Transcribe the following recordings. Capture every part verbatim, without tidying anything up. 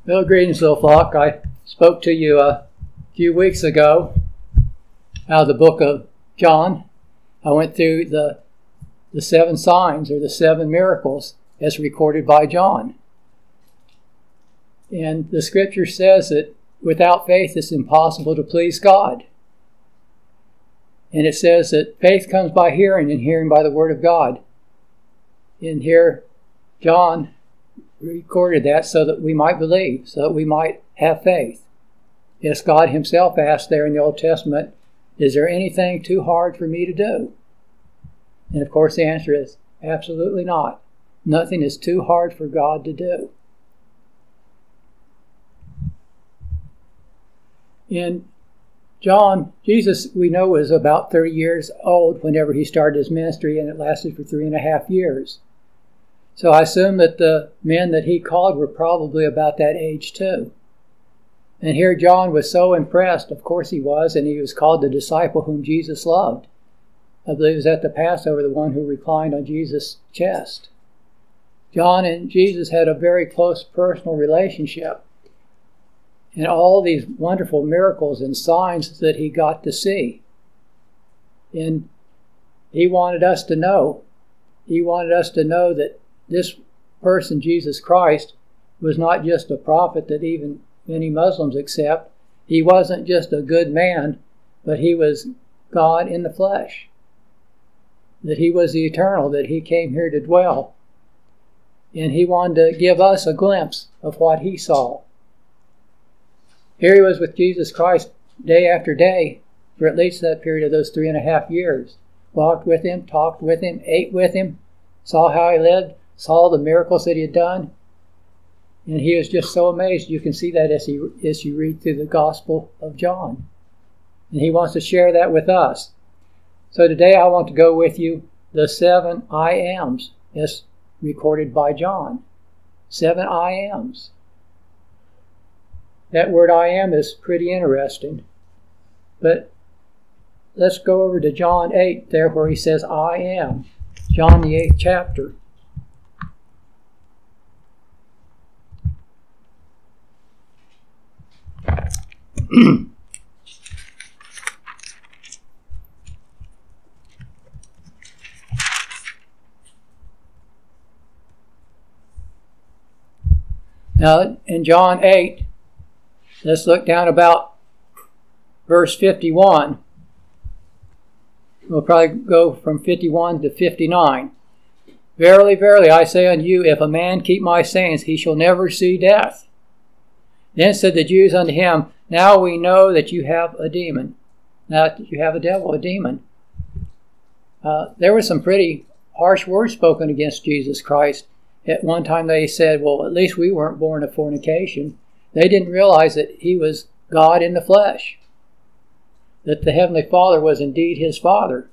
Well, greetings, little flock. I spoke to you a few weeks ago out of the book of John. I went through the the seven signs or the seven miracles as recorded by John. And the scripture says that without faith it's impossible to please God. And it says that faith comes by hearing, and hearing by the word of God. And here John recorded that so that we might believe, so that we might have faith. Yes, God himself asked there in the Old Testament, is there anything too hard for me to do? And of course the answer is absolutely not. Nothing is too hard for God to do. In John, Jesus, we know, was about thirty years old whenever he started his ministry, and it lasted for three and a half years. So I assume that the men that he called were probably about that age too. And here John was so impressed, of course he was, and he was called the disciple whom Jesus loved. I believe it was at the Passover, the one who reclined on Jesus' chest. John and Jesus had a very close personal relationship. And all these wonderful miracles and signs that he got to see. And he wanted us to know, he wanted us to know that this person, Jesus Christ, was not just a prophet that even many Muslims accept. He wasn't just a good man, but he was God in the flesh. That he was the eternal, that he came here to dwell. And he wanted to give us a glimpse of what he saw. Here he was with Jesus Christ day after day for at least that period of those three and a half years. Walked with him, talked with him, ate with him, saw how he lived, saw the miracles that he had done. And he was just so amazed. You can see that as, he, as you read through the Gospel of John. And he wants to share that with us. So today I want to go with you the seven I ams as recorded by John. Seven I ams. That word I am is pretty interesting. But let's go over to John eight there where he says I am. John the eighth chapter. Now in John eight, let's look down about verse fifty-one. We'll probably go from fifty-one to fifty-nine. Verily, verily, I say unto you, if a man keep my sayings, he shall never see death. Then said the Jews unto him, now we know that you have a demon. Now that you have a devil, a demon. Uh, there were some pretty harsh words spoken against Jesus Christ. At one time they said, well, at least we weren't born of fornication. They didn't realize that he was God in the flesh. That the Heavenly Father was indeed his Father.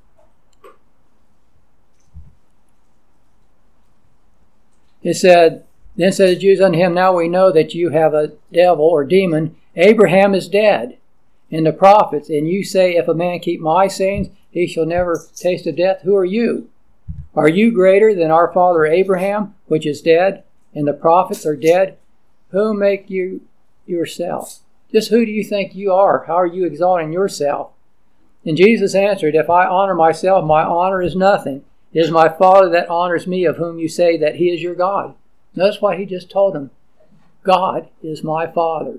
It said, then said the Jews unto him, now we know that you have a devil or demon. Abraham is dead, and the prophets, and you say, if a man keep my sayings, he shall never taste of death. Who are you? Are you greater than our father Abraham, which is dead, and the prophets are dead? Who make you yourself? Just who do you think you are? How are you exalting yourself? And Jesus answered, if I honor myself, my honor is nothing. It is my Father that honors me, of whom you say that he is your God. Notice what he just told him. God is my Father.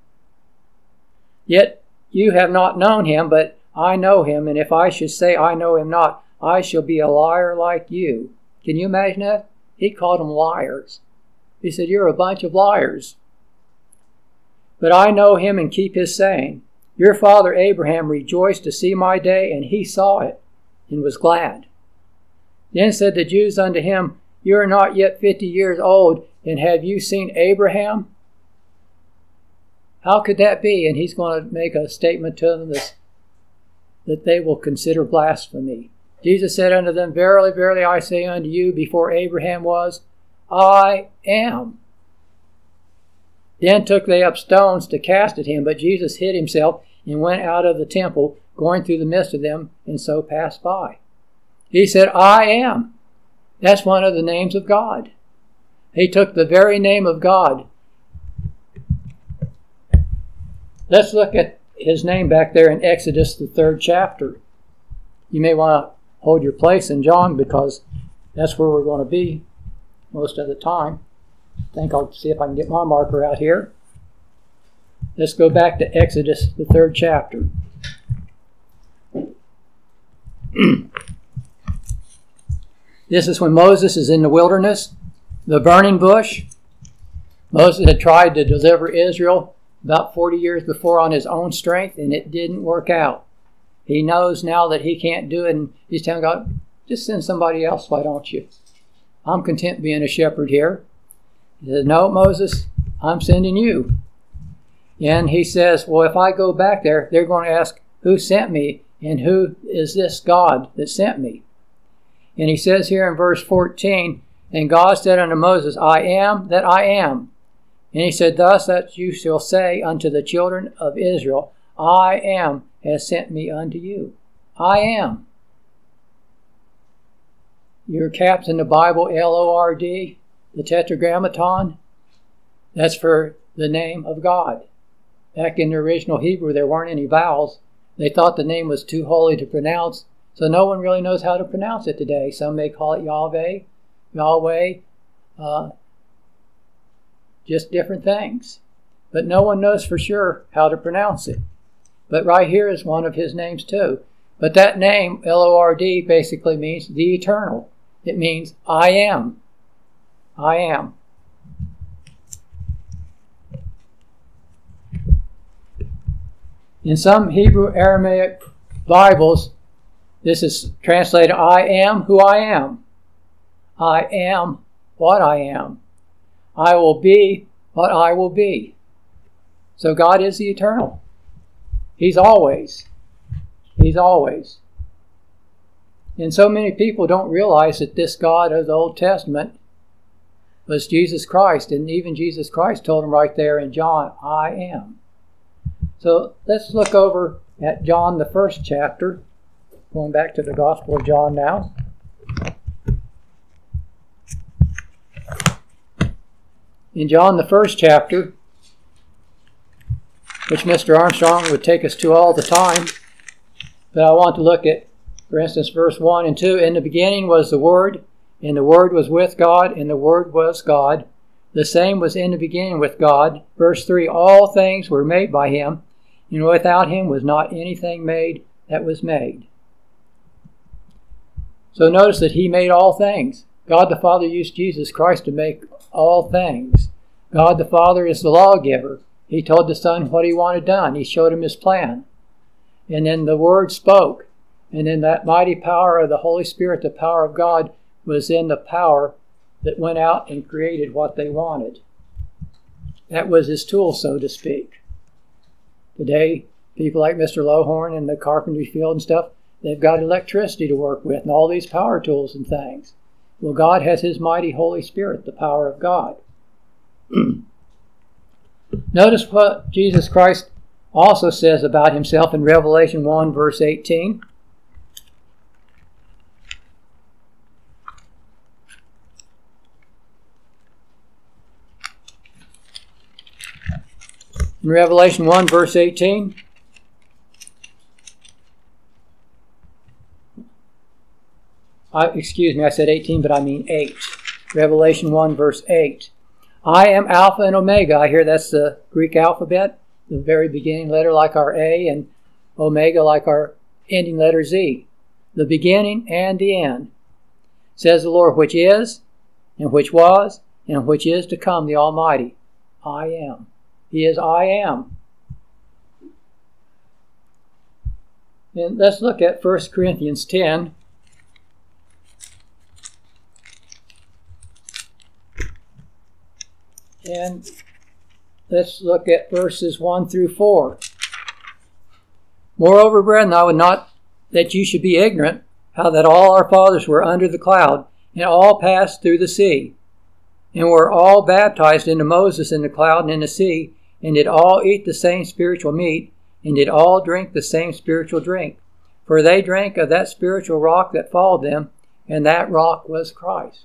Yet you have not known him, but I know him, and if I should say I know him not, I shall be a liar like you. Can you imagine that? He called them liars. He said, you're a bunch of liars. But I know him and keep his saying. Your father Abraham rejoiced to see my day, and he saw it, and was glad. Then said the Jews unto him, you are not yet fifty years old, and have you seen Abraham? How could that be? And he's going to make a statement to them that, that they will consider blasphemy. Jesus said unto them, verily, verily, I say unto you, before Abraham was, I am. Then took they up stones to cast at him, but Jesus hid himself and went out of the temple, going through the midst of them, and so passed by. He said, I am. That's one of the names of God. He took the very name of God Let's look at his name back there in Exodus, the third chapter. You may want to hold your place in John because that's where we're going to be most of the time. I think I'll see if I can get my marker out here. Let's go back to Exodus, the third chapter. This is when Moses is in the wilderness, the burning bush. Moses had tried to deliver Israel about forty years before on his own strength, and it didn't work out. He knows now that he can't do it, and he's telling God, just send somebody else, why don't you? I'm content being a shepherd here. He says, no, Moses, I'm sending you. And he says, well, if I go back there, they're going to ask, who sent me, and who is this God that sent me? And he says here in verse fourteen, and God said unto Moses, I am that I am. And he said, thus that you shall say unto the children of Israel, I am has sent me unto you. I am. Your caps in the Bible, L O R D, the Tetragrammaton, that's for the name of God. Back in the original Hebrew, there weren't any vowels. They thought the name was too holy to pronounce, so no one really knows how to pronounce it today. Some may call it Yahweh, Yahweh, uh, just different things. But no one knows for sure how to pronounce it. But right here is one of his names too. But that name, L O R D, basically means the eternal. It means I am. I am. In some Hebrew Aramaic Bibles, this is translated, I am who I am. I am what I am. I will be what I will be. So God is the eternal. He's always. He's always. And so many people don't realize that this God of the Old Testament was Jesus Christ. And even Jesus Christ told him right there in John, I am. So let's look over at John, the first chapter. Going back to the Gospel of John now. In John, the first chapter, which Mister Armstrong would take us to all the time, but I want to look at, for instance, verse one and two. In the beginning was the Word, and the Word was with God, and the Word was God. The same was in the beginning with God. Verse three, all things were made by him, and without him was not anything made that was made. So notice that he made all things. God the Father used Jesus Christ to make all things. God the Father is the lawgiver. He told the Son what he wanted done. He showed him his plan. And then the Word spoke. And then that mighty power of the Holy Spirit, the power of God, was in the power that went out and created what they wanted. That was his tool, so to speak. Today, people like Mister Lowhorn and the carpentry field and stuff, they've got electricity to work with and all these power tools and things. Well, God has his mighty Holy Spirit, the power of God. Notice what Jesus Christ also says about himself in Revelation one, verse eighteen. In Revelation one, verse eighteen. I, excuse me, I said eighteen, but I mean eight. Revelation one, verse eight. I am Alpha and Omega. I hear that's the Greek alphabet, the very beginning letter like our A, and Omega like our ending letter Z. The beginning and the end, says the Lord, which is, and which was, and which is to come, the Almighty. I am. He is I am. And let's look at First Corinthians ten. And let's look at verses one through four. Moreover, brethren, I would not that you should be ignorant, how that all our fathers were under the cloud, and all passed through the sea, and were all baptized into Moses in the cloud and in the sea, and did all eat the same spiritual meat, and did all drink the same spiritual drink. For they drank of that spiritual rock that followed them, and that rock was Christ.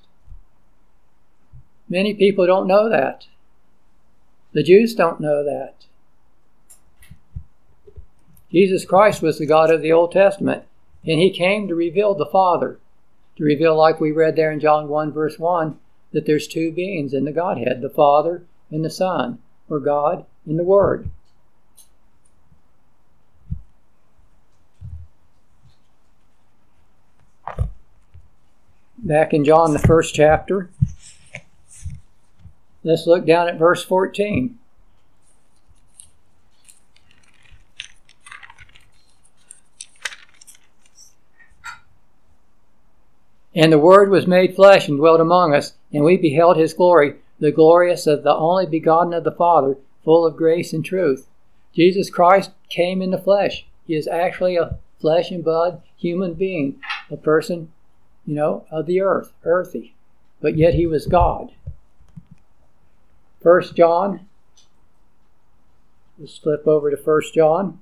Many people don't know that. The Jews don't know that. Jesus Christ was the God of the Old Testament, and he came to reveal the Father, to reveal, like we read there in John one verse one, that there's two beings in the Godhead, the Father and the Son, or God and the Word. Back in John, the first chapter, let's look down at verse fourteen. And the Word was made flesh and dwelt among us, and we beheld his glory, the glorious of the only begotten of the Father, full of grace and truth. Jesus Christ came in the flesh. He is actually a flesh and blood human being, a person, you know, of the earth, earthy. But yet he was God. First John. Let's flip over to First John.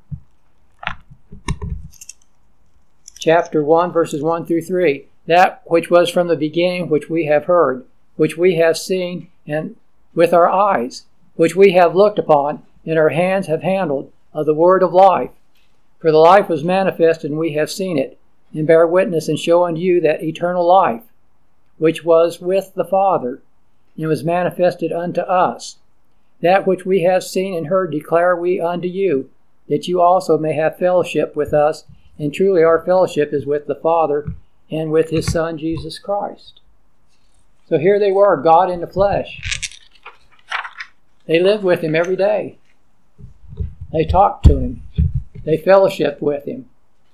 Chapter one, verses one through three. That which was from the beginning, which we have heard, which we have seen and with our eyes, which we have looked upon, and our hands have handled, of the word of life. For the life was manifest, and we have seen it, and bear witness and show unto you that eternal life, which was with the Father, and was manifested unto us. That which we have seen and heard declare we unto you, that you also may have fellowship with us, and truly our fellowship is with the Father and with his Son, Jesus Christ. So here they were, God in the flesh. They lived with him every day. They talked to him. They fellowshiped with him.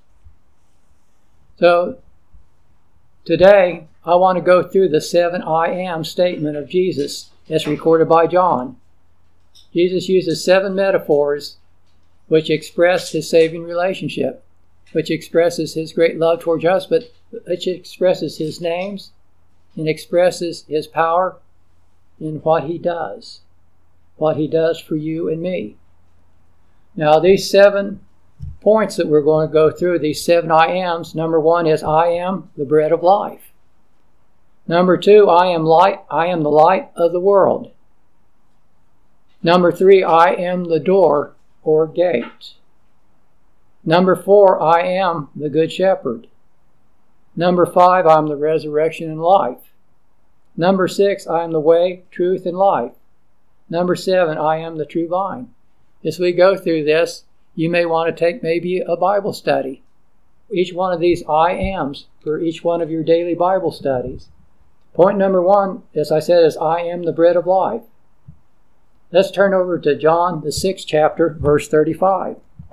So today, I want to go through the seven I am statement of Jesus as recorded by John. Jesus uses seven metaphors which express his saving relationship, which expresses his great love towards us, but which expresses his names and expresses his power in what he does, what he does for you and me. Now, these seven points that we're going to go through, these seven I ams, number one is I am the bread of life. Number two, I am light, I am the light of the world. Number three, I am the door or gate. Number four, I am the good shepherd. Number five, I am the resurrection and life. Number six, I am the way, truth, and life. Number seven, I am the true vine. As we go through this, you may want to take maybe a Bible study. Each one of these I ams for each one of your daily Bible studies. Point number one, as I said, is I am the bread of life. Let's turn over to John, the sixth chapter, verse thirty-five.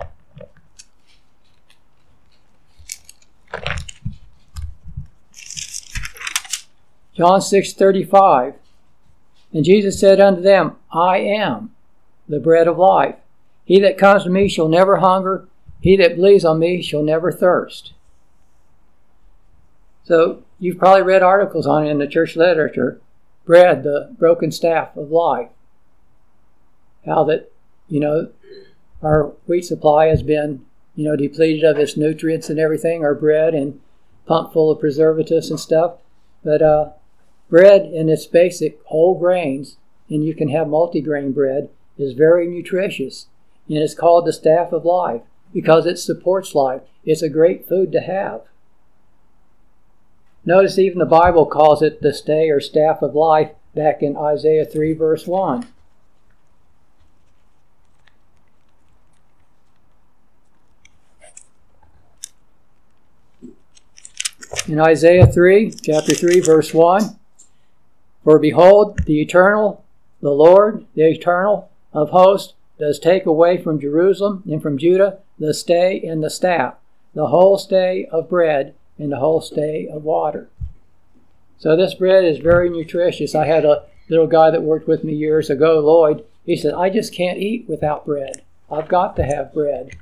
John six thirty-five. And Jesus said unto them, I am the bread of life. He that comes to me shall never hunger. He that believes on me shall never thirst. So you've probably read articles on it in the church literature. Bread, the broken staff of life. How that, you know, our wheat supply has been, you know, depleted of its nutrients and everything, our bread, and pumped full of preservatives and stuff. But uh, bread in its basic whole grains, and you can have multigrain bread, is very nutritious. And it's called the staff of life because it supports life. It's a great food to have. Notice even the Bible calls it the stay or staff of life back in Isaiah three verse one. In Isaiah three, chapter three, verse one, for behold, the eternal, the Lord, the eternal of hosts, does take away from Jerusalem and from Judah the stay and the staff, the whole stay of bread and the whole stay of water. So this bread is very nutritious. I had a little guy that worked with me years ago, Lloyd. He said, I just can't eat without bread. I've got to have bread.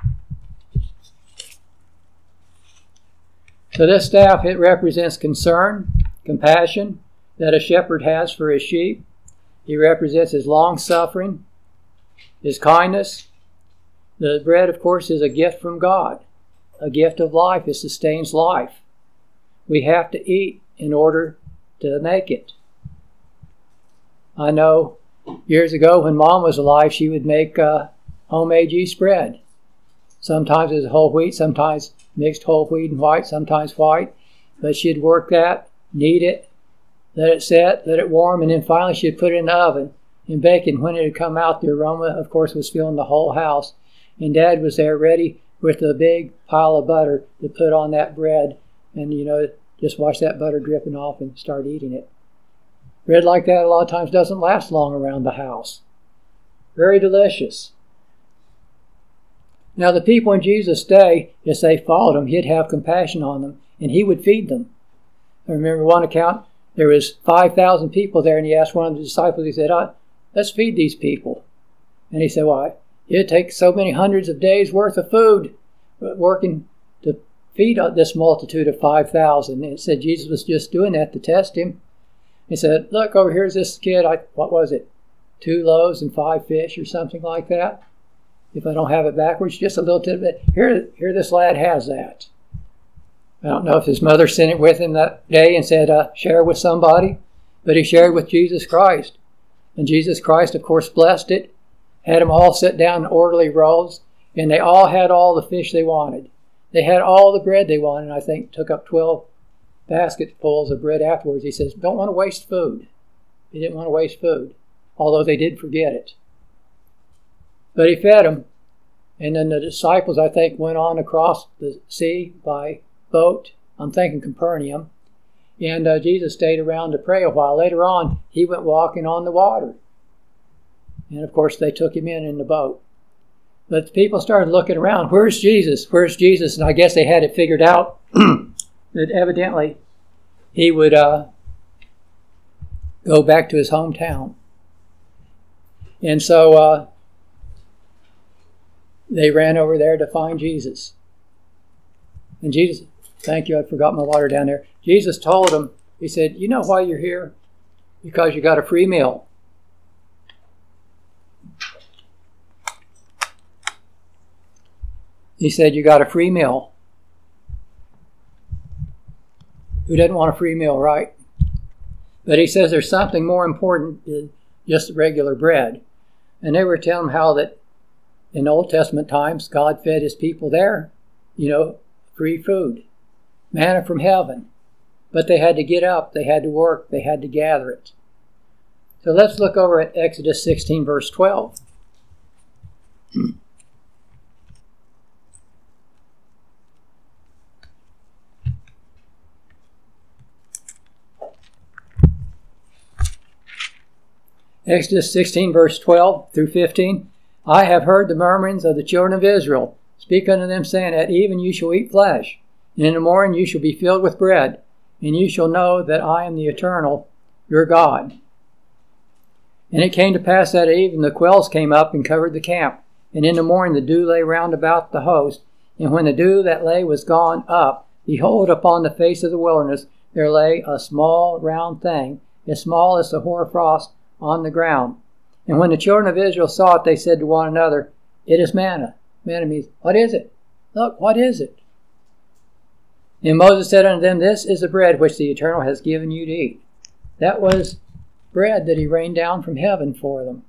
So this staff, it represents concern, compassion that a shepherd has for his sheep. He represents his long-suffering, his kindness. The bread, of course, is a gift from God, a gift of life. It sustains life. We have to eat in order to make it. I know years ago when Mom was alive, she would make uh, homemade yeast bread. Sometimes it was whole wheat, sometimes mixed whole wheat and white, sometimes white. But she'd work that, knead it, let it set, let it warm, and then finally she'd put it in the oven and bake it. When it had come out, the aroma, of course, was filling the whole house. And Dad was there ready with a big pile of butter to put on that bread. And, you know, just watch that butter dripping off and start eating it. Bread like that a lot of times doesn't last long around the house. Very delicious. Now the people in Jesus' day, as they followed him, he'd have compassion on them, and he would feed them. I remember one account, there was five thousand people there, and he asked one of the disciples, he said, oh, let's feed these people. And he said, why? It'd take so many hundreds of days worth of food working to feed this multitude of five thousand. And it said Jesus was just doing that to test him. He said, look, over here's this kid, I, what was it, two loaves and five fish or something like that? If I don't have it backwards, just a little tidbit. Here, here this lad has that. I don't know if his mother sent it with him that day and said, uh, share it with somebody, but he shared with Jesus Christ. And Jesus Christ, of course, blessed it, had them all sit down in orderly rows, and they all had all the fish they wanted. They had all the bread they wanted, and I think took up twelve basketfuls of bread afterwards. He says, don't want to waste food. He didn't want to waste food, although they did forget it. But he fed them, and then the disciples, I think, went on across the sea by boat. I'm thinking Capernaum. And uh, Jesus stayed around to pray a while. Later on, he went walking on the water. And of course, they took him in in the boat. But people started looking around. Where's Jesus? Where's Jesus? And I guess they had it figured out that evidently he would uh, go back to his hometown. And so uh, they ran over there to find Jesus. And Jesus, thank you, I forgot my water down there. Jesus told them, he said, you know why you're here? Because you got a free meal. He said, you got a free meal. Who doesn't want a free meal, right? But he says there's something more important than just regular bread. And they were telling him how that in Old Testament times, God fed his people there, you know, free food, manna from heaven. But they had to get up, they had to work, they had to gather it. So let's look over at Exodus sixteen, verse twelve. Exodus sixteen, verse twelve through fifteen. I have heard the murmurings of the children of Israel. Speak unto them, saying, at even you shall eat flesh, and in the morning you shall be filled with bread, and you shall know that I am the Eternal, your God. And it came to pass that at even the quails came up and covered the camp, and in the morning the dew lay round about the host. And when the dew that lay was gone up, behold, upon the face of the wilderness there lay a small round thing, as small as the hoarfrost, on the ground. And when the children of Israel saw it, they said to one another, it is manna. Manna means, what is it? Look, what is it? And Moses said unto them, this is the bread which the Eternal has given you to eat. That was bread that he rained down from heaven for them.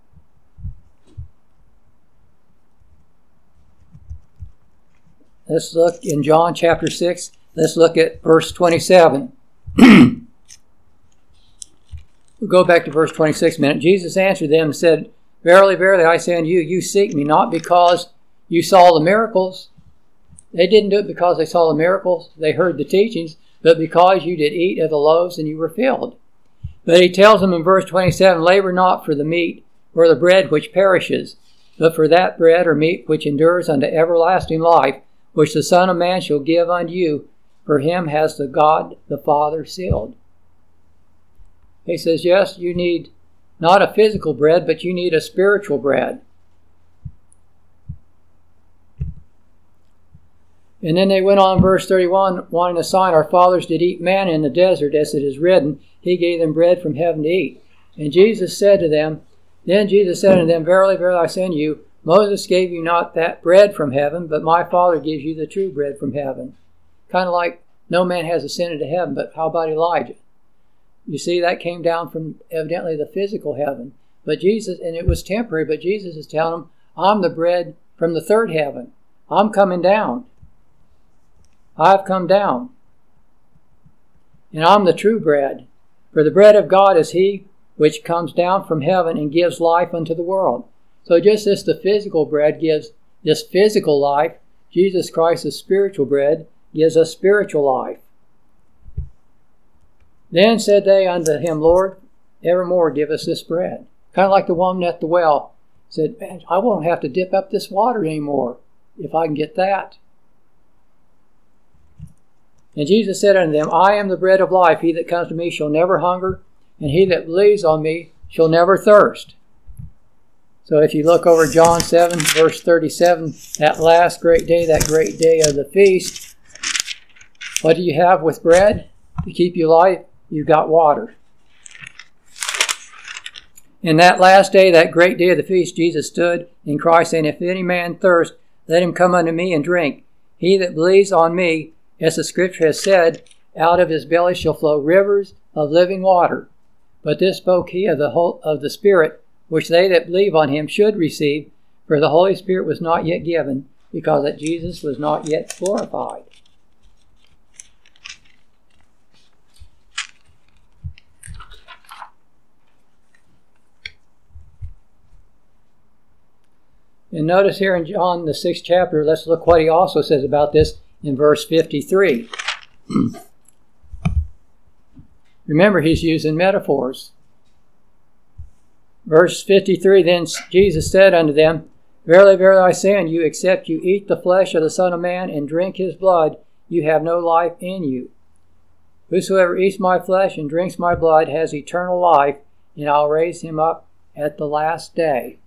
Let's look in John chapter six. Let's look at verse twenty-seven. We'll go back to verse twenty-six a minute. Jesus answered them and said, verily, verily, I say unto you, you seek me not because you saw the miracles. They didn't do it because they saw the miracles. They heard the teachings, but because you did eat of the loaves and you were filled. But he tells them in verse twenty-seven, labor not for the meat or the bread which perishes, but for that bread or meat which endures unto everlasting life, which the Son of Man shall give unto you. For him has the God the Father sealed. He says, yes, you need not a physical bread, but you need a spiritual bread. And then they went on, verse thirty-one, wanting a sign. Our fathers did eat manna in the desert, as it is written, he gave them bread from heaven to eat. And Jesus said to them, then Jesus said unto them, verily, verily, I say unto you, Moses gave you not that bread from heaven, but my Father gives you the true bread from heaven. Kind of like no man has ascended to heaven, but how about Elijah? You see, that came down from evidently the physical heaven. But Jesus, and it was temporary, but Jesus is telling them, I'm the bread from the third heaven. I'm coming down. I've come down. And I'm the true bread. For the bread of God is he which comes down from heaven and gives life unto the world. So just as the physical bread gives this physical life, Jesus Christ's spiritual bread gives us spiritual life. Then said they unto him, Lord, evermore give us this bread. Kind of like the woman at the well said, man, I won't have to dip up this water anymore if I can get that. And Jesus said unto them, I am the bread of life. He that comes to me shall never hunger, and he that believes on me shall never thirst. So if you look over John seven, verse thirty-seven, that last great day, that great day of the feast, what do you have with bread to keep you alive? You've got water. In that last day, that great day of the feast, Jesus stood in Christ, saying, if any man thirst, let him come unto me and drink. He that believes on me, as the scripture has said, out of his belly shall flow rivers of living water. But this spoke he of the whole, of the Spirit, which they that believe on him should receive, for the Holy Spirit was not yet given, because that Jesus was not yet glorified. And notice here in John, the sixth chapter, let's look what he also says about this in verse fifty-three. Remember, he's using metaphors. Verse fifty-three, then Jesus said unto them, verily, verily, I say unto you, except you eat the flesh of the Son of Man and drink his blood, you have no life in you. Whosoever eats my flesh and drinks my blood has eternal life, and I'll raise him up at the last day.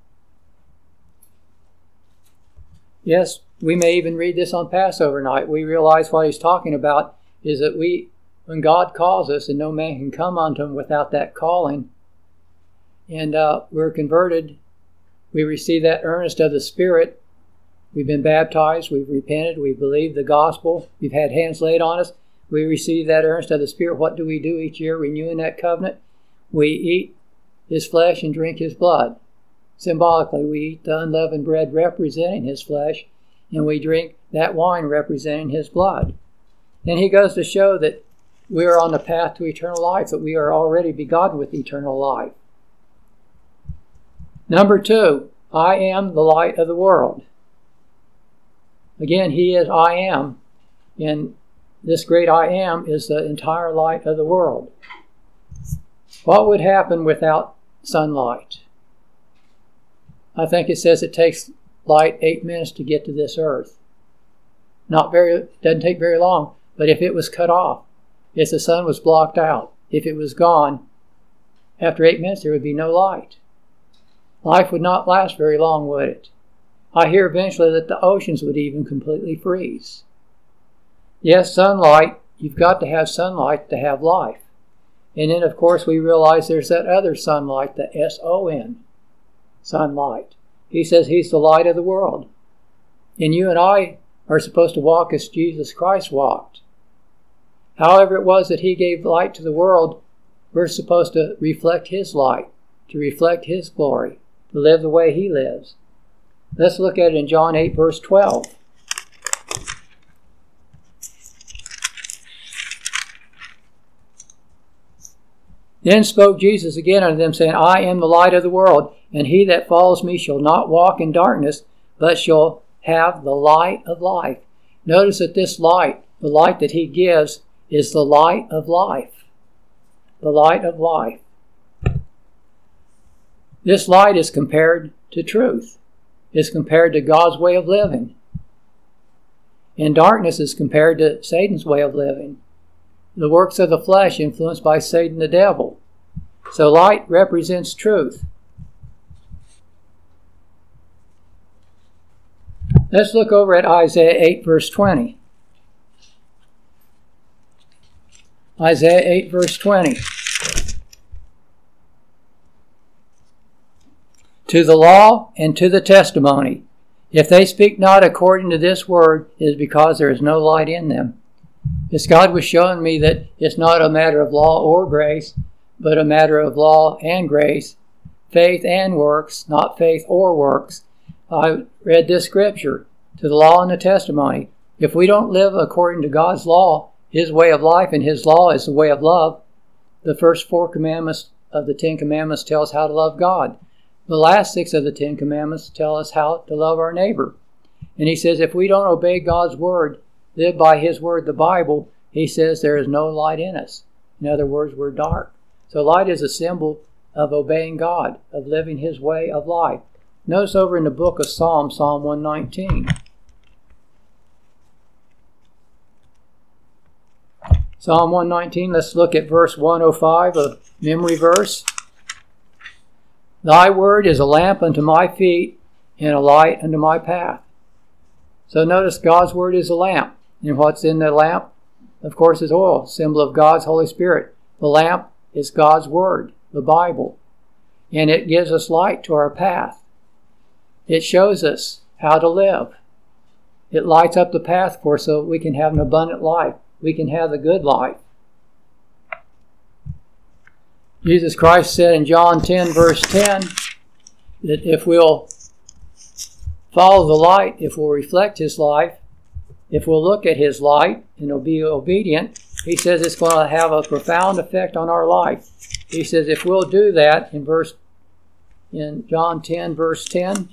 Yes, we may even read this on Passover night. We realize what he's talking about is that we, when God calls us, and no man can come unto him without that calling, and uh, we're converted, we receive that earnest of the Spirit. We've been baptized, we've repented, we've believed the gospel, we've had hands laid on us. We receive that earnest of the Spirit. What do we do each year, renewing that covenant? We eat his flesh and drink his blood. Symbolically, we eat the unleavened bread representing his flesh, and we drink that wine representing his blood. And he goes to show that we are on the path to eternal life, that we are already begotten with eternal life. Number two, I am the light of the world. Again, he is I am, and this great I am is the entire light of the world. What would happen without sunlight? I think it says it takes light eight minutes to get to this earth. Not very, doesn't take very long, but if it was cut off, if the sun was blocked out, if it was gone, after eight minutes there would be no light. Life would not last very long, would it? I hear eventually that the oceans would even completely freeze. Yes, sunlight, you've got to have sunlight to have life. And then, of course, we realize there's that other sunlight, the S O N, sunlight. He says he's the light of the world. And you and I are supposed to walk as Jesus Christ walked. However it was that he gave light to the world, we're supposed to reflect his light, to reflect his glory, to live the way he lives. Let's look at it in John eight, verse twelve. Then spoke Jesus again unto them, saying, I am the light of the world, and he that follows me shall not walk in darkness, but shall have the light of life. Notice that this light, the light that he gives, is the light of life. The light of life. This light is compared to truth. It's compared to God's way of living. And darkness is compared to Satan's way of living. The works of the flesh influenced by Satan the devil. So light represents truth. Let's look over at Isaiah eight, verse twenty. Isaiah eight, verse twenty. To the law and to the testimony, if they speak not according to this word, it is because there is no light in them. As God was showing me that it's not a matter of law or grace, but a matter of law and grace, faith and works, not faith or works. I read this scripture. to the law and the testimony. If we don't live according to God's law, His way of life, and His law is the way of love, the first four commandments of the Ten Commandments tell us how to love God. The last six of the Ten Commandments tell us how to love our neighbor. And He says if we don't obey God's word, live by His word, the Bible, He says there is no light in us. In other words, we're dark. So light is a symbol of obeying God, of living His way of life. Notice over in the book of Psalms, Psalm one nineteen. Psalm one nineteen, let's look at verse one oh five, a memory verse. Thy word is a lamp unto my feet and a light unto my path. So notice God's word is a lamp. And what's in the lamp? Of course, is oil, symbol of God's Holy Spirit. The lamp is God's word, the Bible. And it gives us light to our path. It shows us how to live. It lights up the path for us so we can have an abundant life. We can have the good life. Jesus Christ said in John ten, verse ten, that if we'll follow the light, if we'll reflect His life, if we'll look at His light and we'll be obedient, He says it's going to have a profound effect on our life. He says if we'll do that, in verse in John ten, verse ten,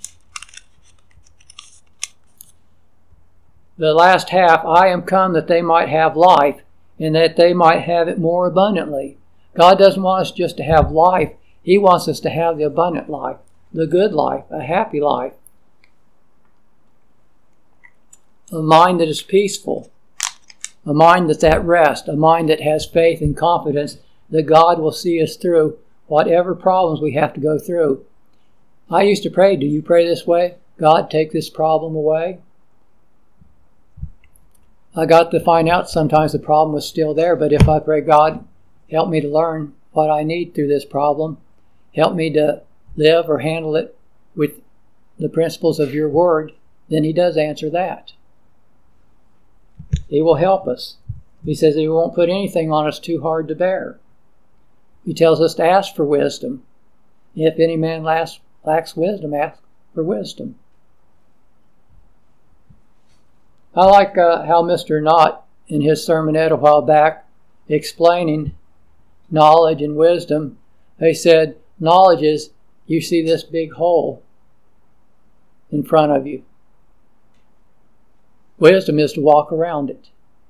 the last half, I am come that they might have life, and that they might have it more abundantly. God doesn't want us just to have life. He wants us to have the abundant life, the good life, a happy life. A mind that is peaceful, a mind that's at rest, a mind that has faith and confidence that God will see us through whatever problems we have to go through. I used to pray, do you pray this way? God, take this problem away. I got to find out sometimes the problem was still there, but if I pray, God, help me to learn what I need through this problem, help me to live or handle it with the principles of your word, then He does answer that. He will help us. He says He won't put anything on us too hard to bear. He tells us to ask for wisdom. If any man lacks, lacks wisdom, ask for wisdom. I like uh, how Mister Knott, in his sermonette a while back, explaining knowledge and wisdom, he said, knowledge is, you see this big hole in front of you. Wisdom is to walk around it.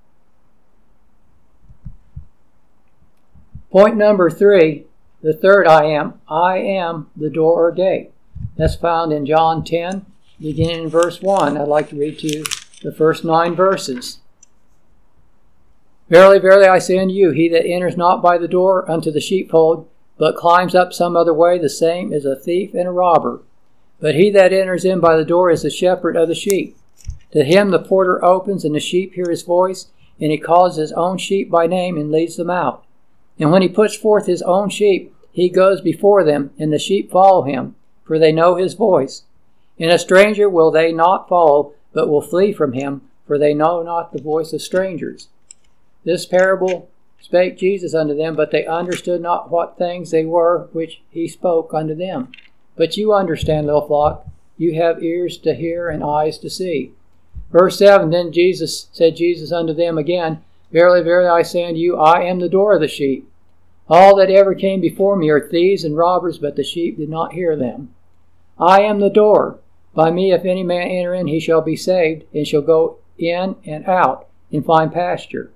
Point number three, the third I am, I am the door or gate. That's found in John ten, beginning in verse one. I'd like to read to you the first nine verses. Verily, verily, I say unto you, he that enters not by the door unto the sheepfold, but climbs up some other way, the same is a thief and a robber. But he that enters in by the door is the shepherd of the sheep. To him the porter opens, and the sheep hear his voice, and he calls his own sheep by name and leads them out. And when he puts forth his own sheep, he goes before them, and the sheep follow him, for they know his voice. And a stranger will they not follow, but will flee from him, for they know not the voice of strangers. This parable spake Jesus unto them, but they understood not what things they were which he spoke unto them. But you understand, little flock, you have ears to hear and eyes to see. Verse seven, then Jesus said Jesus unto them again, Verily, verily, I say unto you, I am the door of the sheep. All that ever came before me are thieves and robbers, but the sheep did not hear them. I am the door. By me, if any man enter in, he shall be saved, and shall go in and out, and find pasture.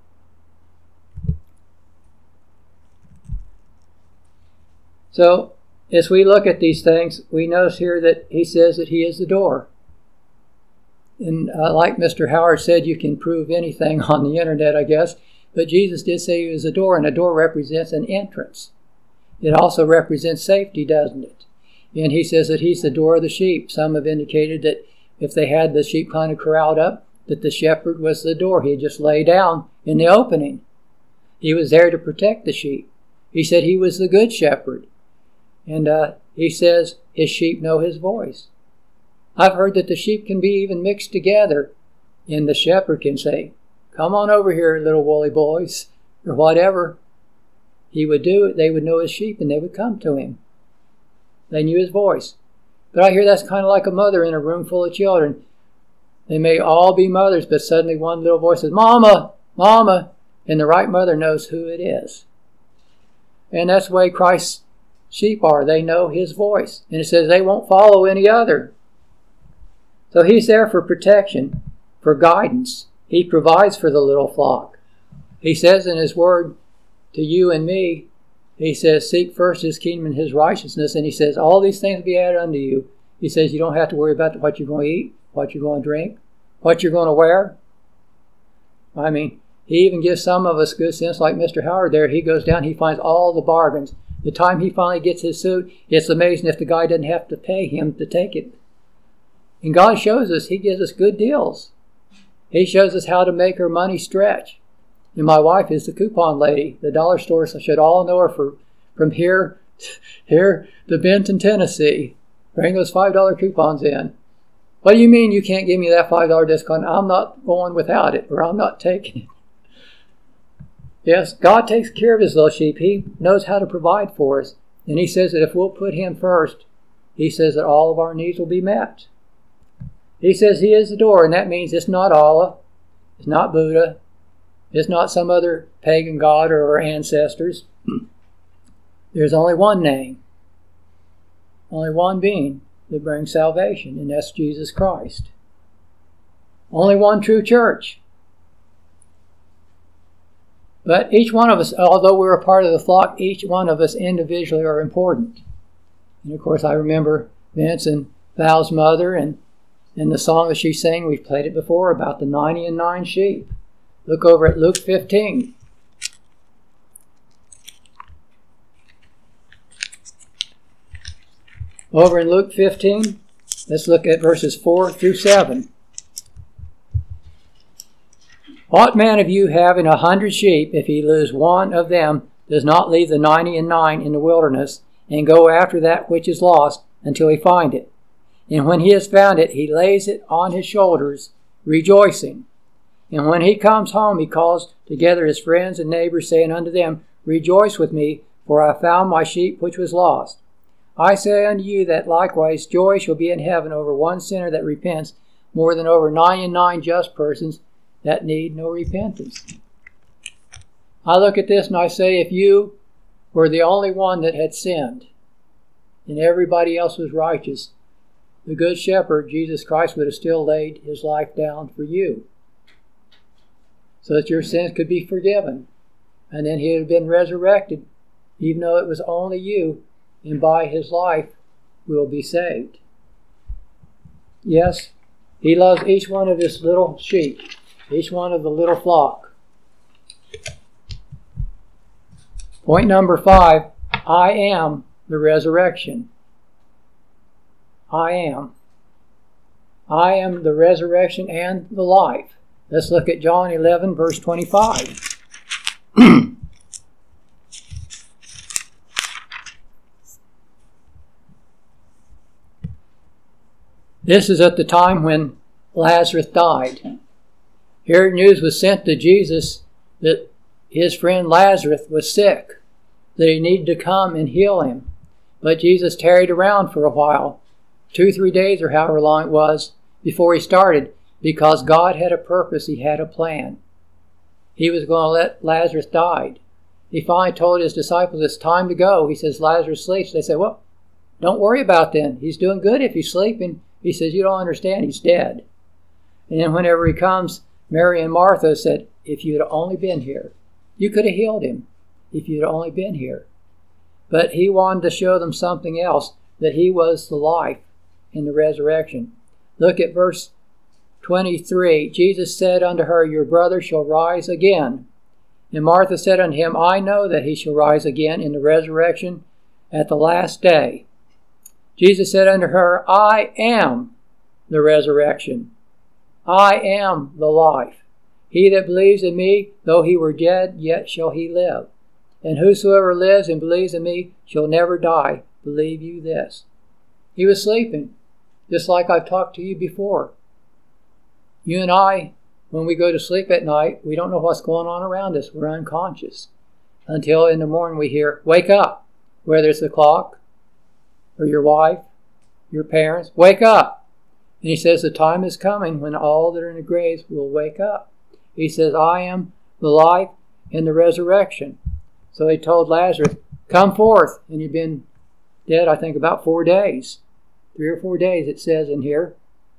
So, as we look at these things, we notice here that he says that he is the door. And uh, like Mister Howard said, you can prove anything on the internet, I guess. But Jesus did say he was a door, and a door represents an entrance. It also represents safety, doesn't it? And he says that he's the door of the sheep. Some have indicated that if they had the sheep kind of corralled up, that the shepherd was the door. He'd just lay down in the opening. He was there to protect the sheep. He said he was the good shepherd. And uh, he says his sheep know his voice. I've heard that the sheep can be even mixed together, and the shepherd can say, come on over here, little woolly boys, or whatever. He would do it. They would know his sheep, and they would come to him. They knew his voice. But I hear that's kind of like a mother in a room full of children. They may all be mothers, but suddenly one little voice says, Mama, Mama, and the right mother knows who it is. And that's the way Christ's sheep are. They know his voice. And it says they won't follow any other. So he's there for protection, for guidance. He provides for the little flock. He says in his word to you and me, he says, seek first his kingdom and his righteousness. And he says, all these things will be added unto you. He says, you don't have to worry about what you're going to eat, what you're going to drink, what you're going to wear. I mean, he even gives some of us good sense, like Mister Howard there. He goes down, he finds all the bargains. The time he finally gets his suit, it's amazing if the guy doesn't have to pay him to take it. And God shows us, he gives us good deals. He shows us how to make our money stretch. And my wife is the coupon lady. The dollar stores should all know her for, from here, here to Benton, Tennessee. Bring those five dollar coupons in. What do you mean you can't give me that five dollar discount? I'm not going without it, or I'm not taking it. Yes, God takes care of his little sheep. He knows how to provide for us. And he says that if we'll put him first, he says that all of our needs will be met. He says he is the door, and that means it's not Allah, it's not Buddha, it's not some other pagan god or our ancestors. There's only one name, only one being that brings salvation, and that's Jesus Christ. Only one true church. But each one of us, although we're a part of the flock, each one of us individually are important. And of course I remember Vince and Val's mother, and in the song that she sang, we've played it before, about the ninety and nine sheep. Look over at Luke fifteen. Over in Luke fifteen, let's look at verses four through seven. What man of you having a hundred sheep, if he lose one of them, does not leave the ninety and nine in the wilderness, and go after that which is lost until he find it? And when he has found it, he lays it on his shoulders, rejoicing. And when he comes home, he calls together his friends and neighbors, saying unto them, Rejoice with me, for I found my sheep which was lost. I say unto you that likewise joy shall be in heaven over one sinner that repents, more than over nine and nine just persons that need no repentance. I look at this and I say, if you were the only one that had sinned, and everybody else was righteous, the Good Shepherd, Jesus Christ, would have still laid his life down for you, so that your sins could be forgiven. And then he would have been resurrected, even though it was only you, and by his life will be saved. Yes, he loves each one of his little sheep, each one of the little flock. Point number five, I am the resurrection. I am. I am the resurrection and the life. Let's look at John eleven, verse twenty-five. This is at the time when Lazarus died. Here news was sent to Jesus that his friend Lazarus was sick, that he needed to come and heal him. But Jesus tarried around for a while, two, three days or however long it was, before he started, because God had a purpose, he had a plan. He was going to let Lazarus die. He finally told his disciples, it's time to go. He says, Lazarus sleeps. They said, well, don't worry about that. He's doing good if he's sleeping. He says, you don't understand, he's dead. And then whenever he comes, Mary and Martha said, if you'd only been here, you could have healed him if you'd only been here. But he wanted to show them something else, that he was the life in the resurrection. Look at verse twenty-three. Jesus said unto her, your brother shall rise again. And Martha said unto him, I know that he shall rise again in the resurrection at the last day. Jesus said unto her, I am the resurrection. I am the life. He that believes in me, though he were dead, yet shall he live. And whosoever lives and believes in me shall never die. Believe you this. He was sleeping, just like I've talked to you before. You and I, when we go to sleep at night, we don't know what's going on around us. We're unconscious. Until in the morning we hear, wake up. Whether it's the clock, or your wife, your parents, wake up. And he says the time is coming when all that are in the graves will wake up. He says, I am the life and the resurrection. So he told Lazarus, come forth. And he'd been dead, I think, about four days. Three or four days, it says in here.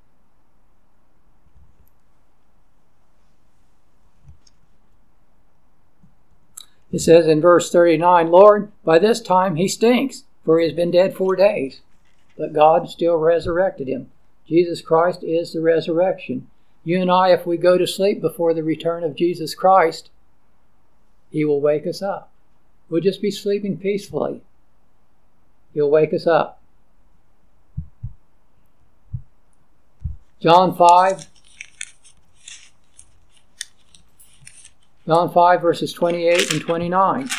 It says in verse thirty-nine, Lord, by this time he stinks, for he has been dead four days. But God still resurrected him. Jesus Christ is the resurrection. You and I, if we go to sleep before the return of Jesus Christ, he will wake us up. We'll just be sleeping peacefully. He'll wake us up. John five. John five, verses twenty-eight and twenty-nine.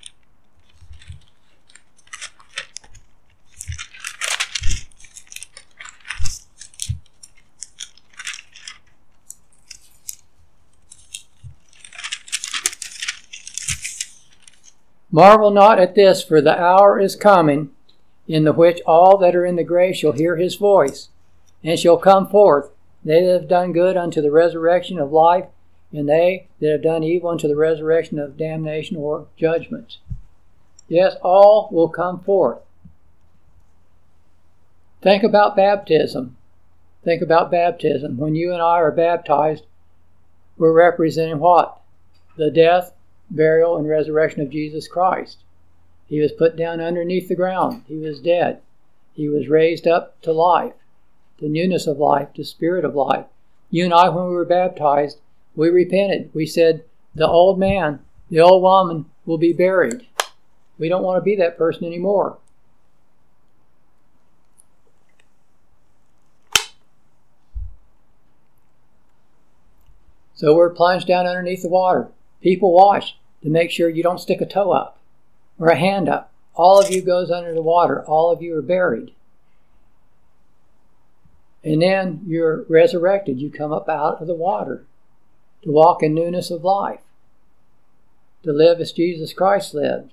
Marvel not at this, for the hour is coming, in the which all that are in the grave shall hear his voice, and shall come forth, they that have done good unto the resurrection of life, and they that have done evil unto the resurrection of damnation or judgment. Yes, all will come forth. Think about baptism. Think about baptism. When you and I are baptized, we're representing what? The death, burial, and resurrection of Jesus Christ. He was put down underneath the ground. He was dead. He was raised up to life, to newness of life, to spirit of life. You and I, when we were baptized, we repented. We said, the old man, the old woman will be buried. We don't want to be that person anymore. So we're plunged down underneath the water. People watch to make sure you don't stick a toe up or a hand up. All of you goes under the water. All of you are buried. And then you're resurrected. You come up out of the water to walk in newness of life, to live as Jesus Christ lived.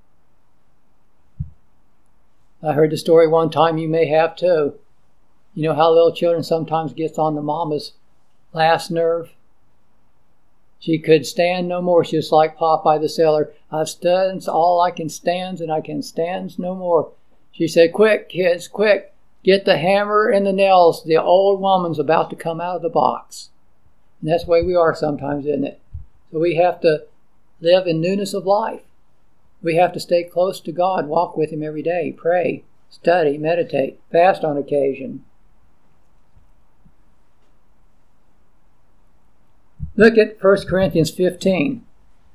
I heard the story one time, you may have too. You know how little children sometimes gets on the mama's last nerve? She could stand no more. She was like Popeye the Sailor. I've stood all I can stand, and I can stand no more. She said, quick, kids, quick. Get the hammer and the nails. The old woman's about to come out of the box. And that's the way we are sometimes, isn't it? So we have to live in newness of life. We have to stay close to God, walk with him every day, pray, study, meditate, fast on occasion. Look at First Corinthians fifteen.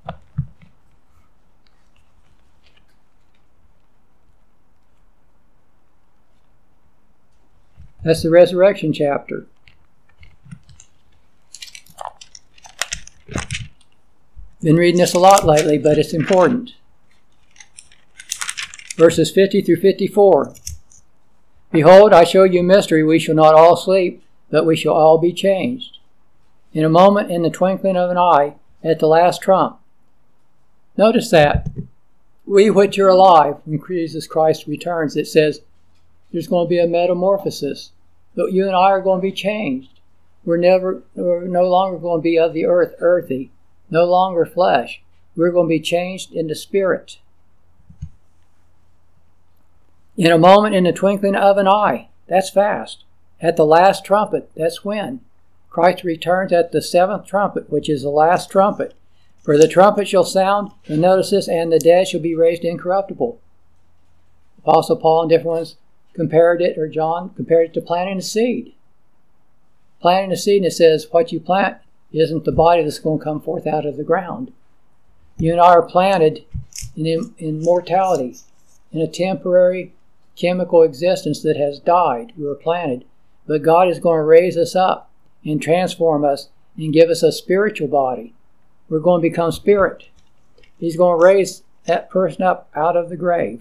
That's the resurrection chapter. Been reading this a lot lately, but it's important. Verses fifty through fifty-four. Behold, I show you a mystery. We shall not all sleep, but we shall all be changed. In a moment, in the twinkling of an eye, at the last trump. Notice that. We which are alive, when Jesus Christ returns, it says there's going to be a metamorphosis. But you and I are going to be changed. We're never, we're no longer going to be of the earth, earthy. No longer flesh. We're going to be changed into spirit. In a moment, in the twinkling of an eye. That's fast. At the last trumpet. That's when. Christ returns at the seventh trumpet, which is the last trumpet. For the trumpet shall sound, and notice this, and the dead shall be raised incorruptible. Apostle Paul and different ones compared it, or John compared it to planting a seed. Planting a seed, and it says, what you plant isn't the body that's going to come forth out of the ground. You and I are planted in immortality, in a temporary chemical existence that has died. We were planted. But God is going to raise us up and transform us and give us a spiritual body. We're going to become spirit. He's going to raise that person up out of the grave.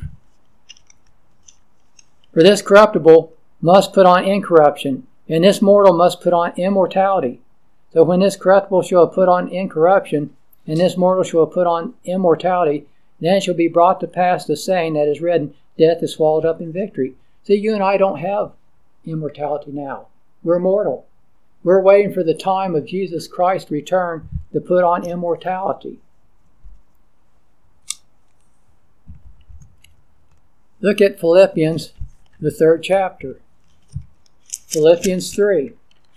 For this corruptible must put on incorruption, and this mortal must put on immortality. So when this corruptible shall put on incorruption, and this mortal shall put on immortality, then shall be brought to pass the saying that is written, death is swallowed up in victory. See, you and I don't have immortality now. We're mortal. We're waiting for the time of Jesus Christ's return to put on immortality. Look at Philippians, the third chapter. Philippians three.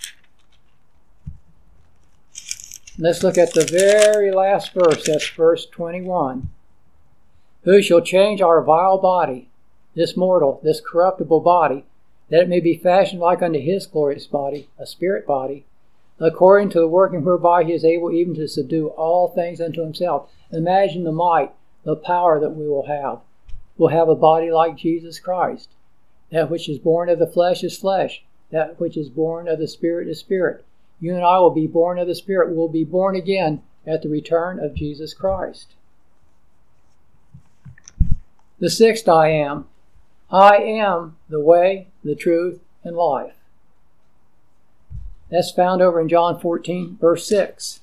Let's look at the very last verse. That's verse twenty-one. Who shall change our vile body, this mortal, this corruptible body, that it may be fashioned like unto his glorious body, a spirit body, according to the working whereby he is able even to subdue all things unto himself. Imagine the might, the power that we will have. We'll have a body like Jesus Christ. That which is born of the flesh is flesh. That which is born of the Spirit is spirit. You and I will be born of the Spirit. We will be born again at the return of Jesus Christ. The sixth I am. I am the way, the truth, and life. That's found over in John fourteen, verse six.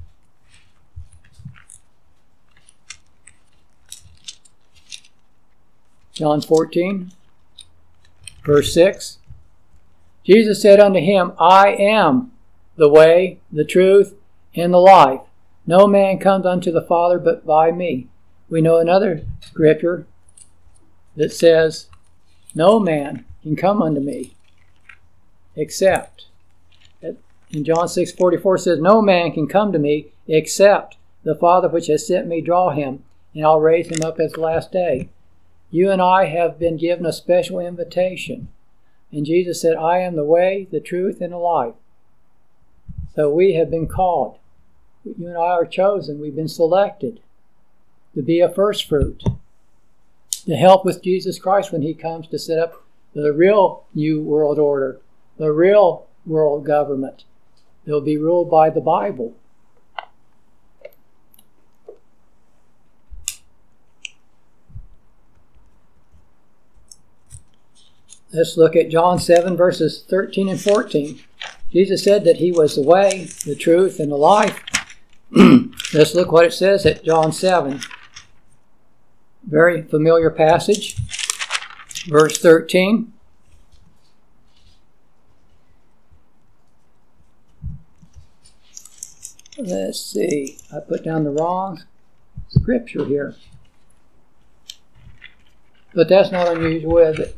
John fourteen, verse six. Jesus said unto him, I am the way, the truth, and the life. No man comes unto the Father but by me. We know another scripture that says, no man can come unto me except. In John six forty-four says, no man can come to me except the Father which has sent me draw him, and I'll raise him up at the last day. You and I have been given a special invitation. And Jesus said, I am the way, the truth, and the life. So we have been called. You and I are chosen. We've been selected to be a first fruit, to help with Jesus Christ when he comes to set up the real new world order, the real world government. They'll be ruled by the Bible. Let's look at John seven, verses thirteen and fourteen. Jesus said that he was the way, the truth, and the life. Let's look what it says at John seven. Very familiar passage. Verse thirteen. Let's see. I put down the wrong scripture here. But that's not unusual, is it?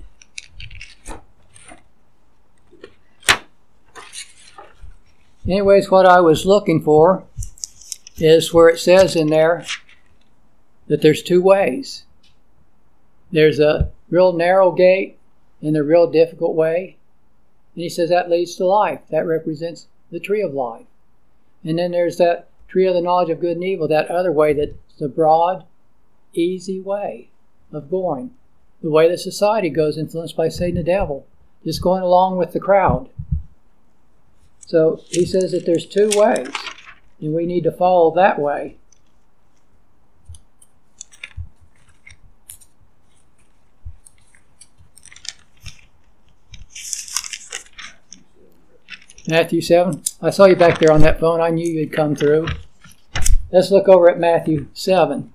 Anyways, what I was looking for is where it says in there that there's two ways. There's a real narrow gate and a real difficult way. And he says that leads to life. That represents the tree of life. And then there's that tree of the knowledge of good and evil, that other way that's the broad, easy way of going. The way that society goes, influenced by Satan and the devil. Just going along with the crowd. So he says that there's two ways, and we need to follow that way. Matthew seven. I saw you back there on that phone. I knew you'd come through. Let's look over at Matthew seven.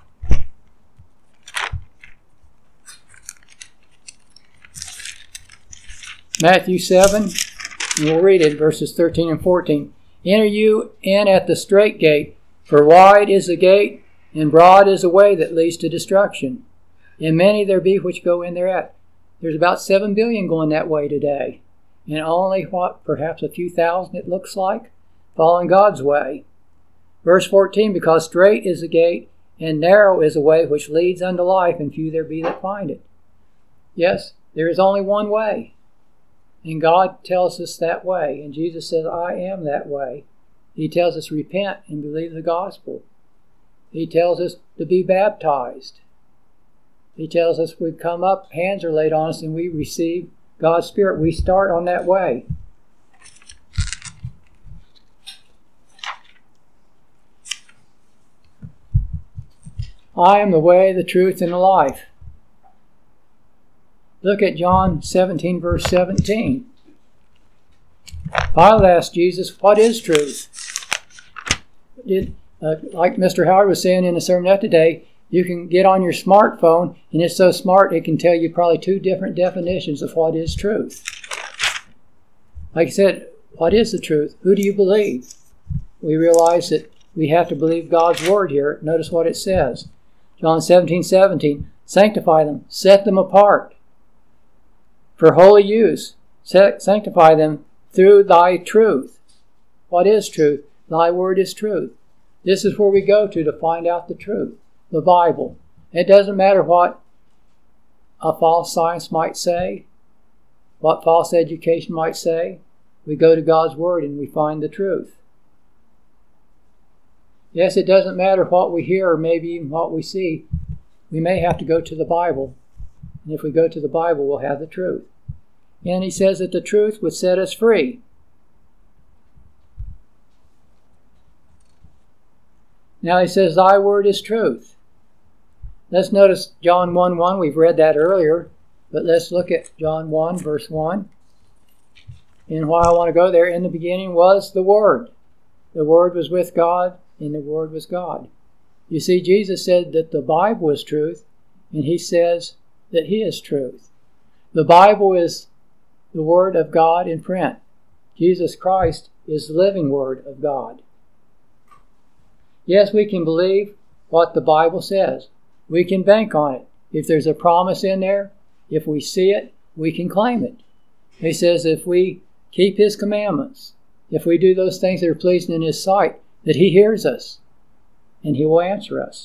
Matthew seven. And we'll read it, verses thirteen and fourteen. Enter you in at the strait gate, for wide is the gate, and broad is the way that leads to destruction. And many there be which go in thereat. There's about seven billion going that way today. And only, what, perhaps a few thousand, it looks like, following God's way. Verse fourteen, because strait is the gate, and narrow is the way which leads unto life, and few there be that find it. Yes, there is only one way. And God tells us that way. And Jesus says, I am that way. He tells us repent and believe the gospel. He tells us to be baptized. He tells us we come up, hands are laid on us, and we receive God's Spirit. We start on that way. I am the way, the truth, and the life. Look at John seventeen, verse seventeen. Pilate asked Jesus, what is truth? It, uh, like Mister Howard was saying in the sermon today, you can get on your smartphone, and it's so smart it can tell you probably two different definitions of what is truth. Like I said, what is the truth? Who do you believe? We realize that we have to believe God's word here. Notice what it says. John seventeen seventeen, sanctify them, set them apart for holy use. Sanctify them through thy truth. What is truth? Thy word is truth. This is where we go to to find out the truth, the Bible. It doesn't matter what a false science might say, what false education might say. We go to God's word and we find the truth. Yes, it doesn't matter what we hear or maybe even what we see. We may have to go to the Bible. And if we go to the Bible, we'll have the truth. And he says that the truth would set us free. Now he says, thy word is truth. Let's notice John one one. We've read that earlier. But let's look at John one, verse one. And why I want to go there, in the beginning was the Word. The Word was with God, and the Word was God. You see, Jesus said that the Bible is truth, and he says that he is truth. The Bible is the Word of God in print. Jesus Christ is the living Word of God. Yes, we can believe what the Bible says. We can bank on it. If there's a promise in there, if we see it, we can claim it. He says if we keep his commandments, if we do those things that are pleasing in his sight, that he hears us and he will answer us.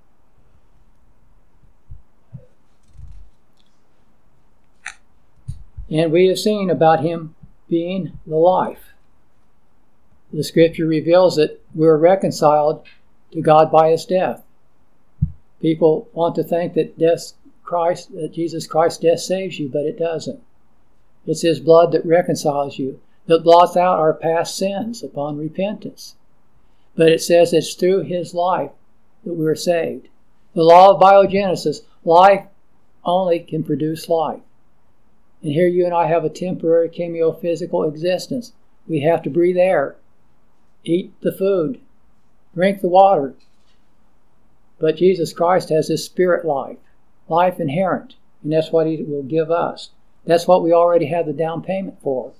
And we have seen about him being the life. The scripture reveals that we're reconciled to God by his death. People want to think that death, Christ, that Jesus Christ's death saves you, but it doesn't. It's his blood that reconciles you, that blots out our past sins upon repentance. But it says it's through his life that we're saved. The law of biogenesis, life only can produce life. And here you and I have a temporary chemiophysical existence. We have to breathe air, eat the food, drink the water. But Jesus Christ has his spirit life, life inherent, and that's what he will give us. That's what we already have the down payment for.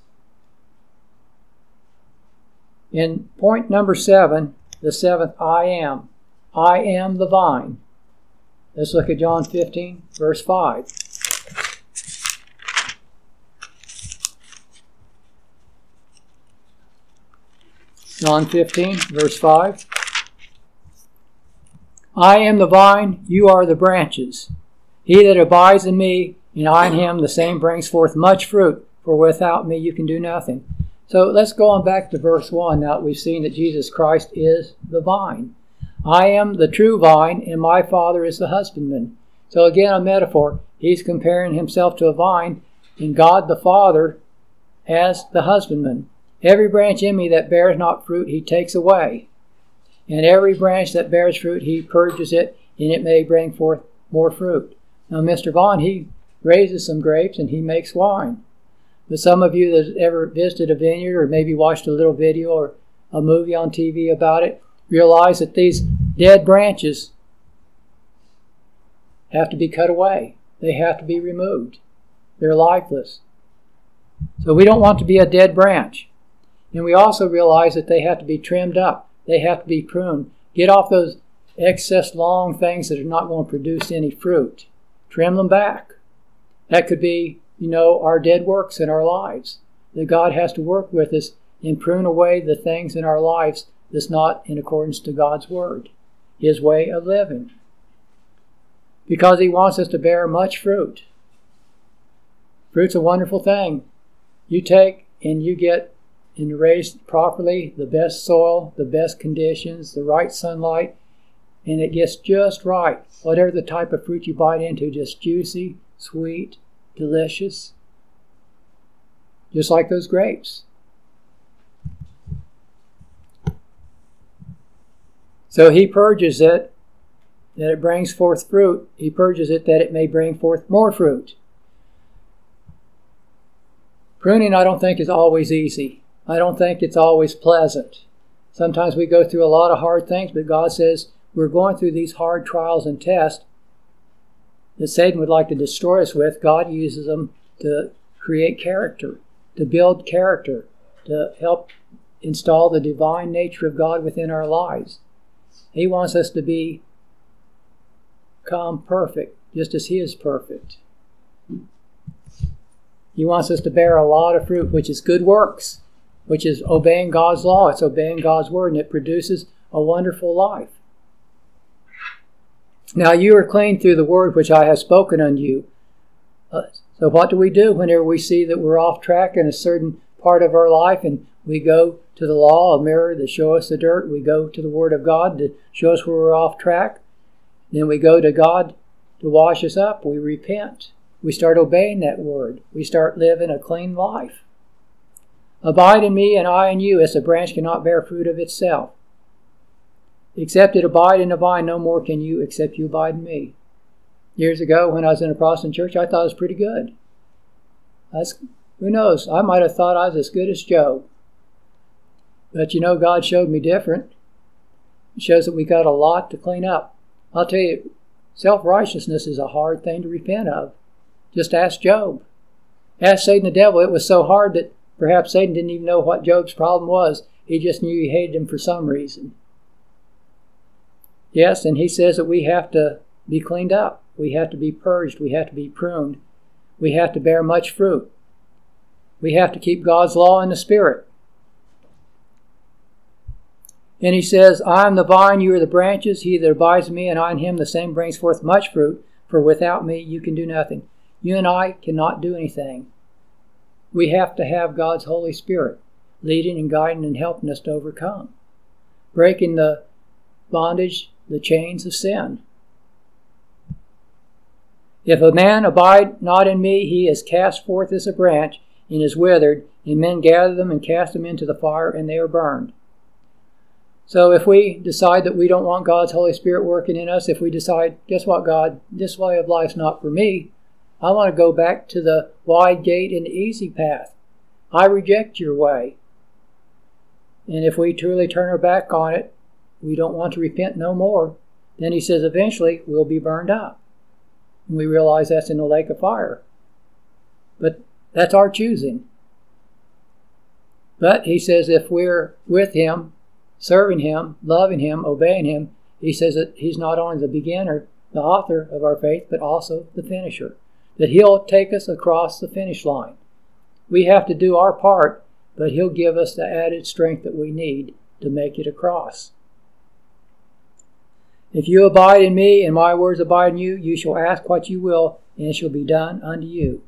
In point number seven, the seventh, I am. I am the vine. Let's look at John fifteen, verse five. John fifteen, verse five. I am the vine, you are the branches. He that abides in me, and I in him, the same brings forth much fruit, for without me you can do nothing. So let's go on back to verse one. Now that we've seen that Jesus Christ is the vine. I am the true vine, and my Father is the husbandman. So again, a metaphor. He's comparing himself to a vine, and God the Father as the husbandman. Every branch in me that bears not fruit, he takes away. And every branch that bears fruit, he purges it, and it may bring forth more fruit. Now, Mister Vaughn, he raises some grapes, and he makes wine. But some of you that have ever visited a vineyard or maybe watched a little video or a movie on T V about it, realize that these dead branches have to be cut away. They have to be removed. They're lifeless. So we don't want to be a dead branch. And we also realize that they have to be trimmed up. They have to be pruned. Get off those excess long things that are not going to produce any fruit. Trim them back. That could be, you know, our dead works in our lives. That God has to work with us and prune away the things in our lives that's not in accordance to God's word, his way of living. Because he wants us to bear much fruit. Fruit's a wonderful thing. You take and you get and raised properly, the best soil, the best conditions, the right sunlight, and it gets just right. Whatever the type of fruit you bite into, just juicy, sweet, delicious. Just like those grapes. So he purges it, that it brings forth fruit. He purges it that it may bring forth more fruit. Pruning, I don't think, is always easy. I don't think it's always pleasant. Sometimes we go through a lot of hard things, but God says we're going through these hard trials and tests that Satan would like to destroy us with. God uses them to create character. to build character, to help install the divine nature of God within our lives. He wants us to be become perfect, just as He is perfect. He wants us to bear a lot of fruit, which is good works, which is obeying God's law. It's obeying God's word, and it produces a wonderful life. Now you are clean through the word which I have spoken unto you. Uh, so what do we do whenever we see that we're off track in a certain part of our life, and we go to the law, a mirror to show us the dirt? We go to the word of God to show us where we're off track. Then we go to God to wash us up. We repent. We start obeying that word. We start living a clean life. Abide in me, and I in you, as the branch cannot bear fruit of itself. Except it abide in the vine, no more can you, except you abide in me. Years ago, when I was in a Protestant church, I thought it was pretty good. That's, who knows? I might have thought I was as good as Job. But you know, God showed me different. It shows that we got a lot to clean up. I'll tell you, self-righteousness is a hard thing to repent of. Just ask Job. Ask Satan the devil. It was so hard that perhaps Satan didn't even know what Job's problem was. He just knew he hated him for some reason. Yes, and he says that we have to be cleaned up. We have to be purged. We have to be pruned. We have to bear much fruit. We have to keep God's law in the Spirit. And he says, I am the vine, you are the branches. He that abides in me, and I in him, the same brings forth much fruit. For without me, you can do nothing. You and I cannot do anything. We have to have God's Holy Spirit leading and guiding and helping us to overcome, breaking the bondage, the chains of sin. If a man abide not in me, he is cast forth as a branch and is withered, and men gather them and cast them into the fire, and they are burned. So if we decide that we don't want God's Holy Spirit working in us, if we decide, guess what, God, this way of life's not for me, I want to go back to the wide gate and the easy path. I reject your way. And if we truly turn our back on it, we don't want to repent no more, then he says eventually we'll be burned up. And we realize that's in the lake of fire. But that's our choosing. But he says if we're with him, serving him, loving him, obeying him, he says that he's not only the beginner, the author of our faith, but also the finisher. That he'll take us across the finish line. We have to do our part, but he'll give us the added strength that we need to make it across. If you abide in me, and my words abide in you, you shall ask what you will, and it shall be done unto you.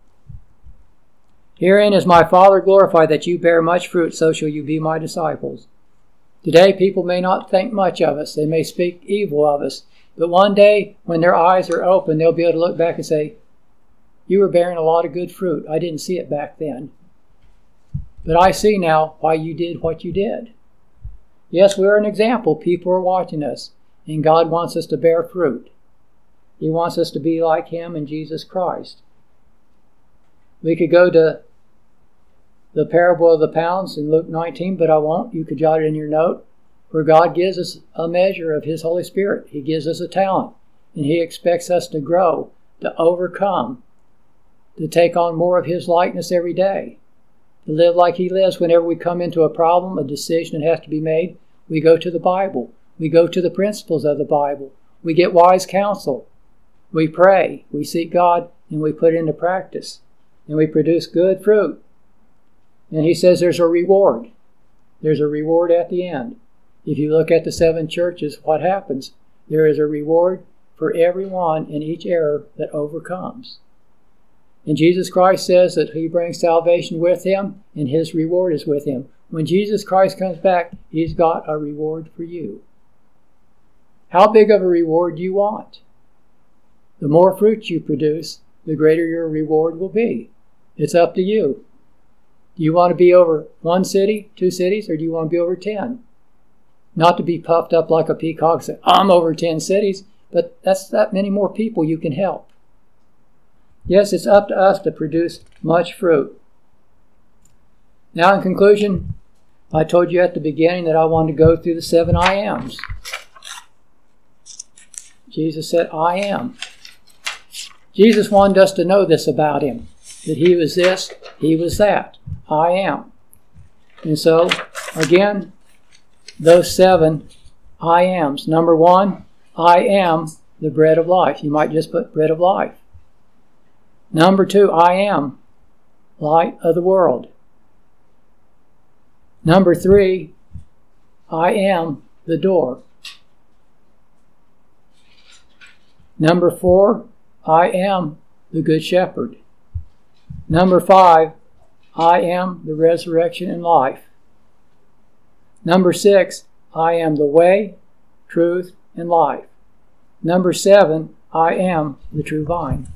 Herein is my Father glorified, that you bear much fruit, so shall you be my disciples. Today, people may not think much of us. They may speak evil of us. But one day, when their eyes are open, they'll be able to look back and say, you were bearing a lot of good fruit. I didn't see it back then. But I see now why you did what you did. Yes, we're an example. People are watching us. And God wants us to bear fruit. He wants us to be like him in Jesus Christ. We could go to the parable of the pounds in Luke nineteen, but I won't. You could jot it in your note, where God gives us a measure of his Holy Spirit. He gives us a talent, and he expects us to grow, to overcome, to take on more of his likeness every day, to live like he lives. Whenever we come into a problem, a decision that has to be made, we go to the Bible. We go to the principles of the Bible. We get wise counsel. We pray. We seek God, and we put it into practice. And we produce good fruit. And he says there's a reward. There's a reward at the end. If you look at the seven churches, what happens? There is a reward for everyone in each error that overcomes. And Jesus Christ says that he brings salvation with him, and his reward is with him. When Jesus Christ comes back, he's got a reward for you. How big of a reward do you want? The more fruit you produce, the greater your reward will be. It's up to you. Do you want to be over one city, two cities, or do you want to be over ten? Not to be puffed up like a peacock and say, I'm over ten cities, but that's that many more people you can help. Yes, it's up to us to produce much fruit. Now, in conclusion, I told you at the beginning that I wanted to go through the seven I ams. Jesus said, I am. Jesus wanted us to know this about him. that he was this, he was that. I am. And so, again, those seven I ams. Number one, I am the bread of life. You might just put bread of life. Number two, I am light of the world. Number three, I am the door. Number four, I am the good shepherd. Number five, I am the resurrection and life. Number six, I am the way, truth, and life. Number seven, I am the true vine.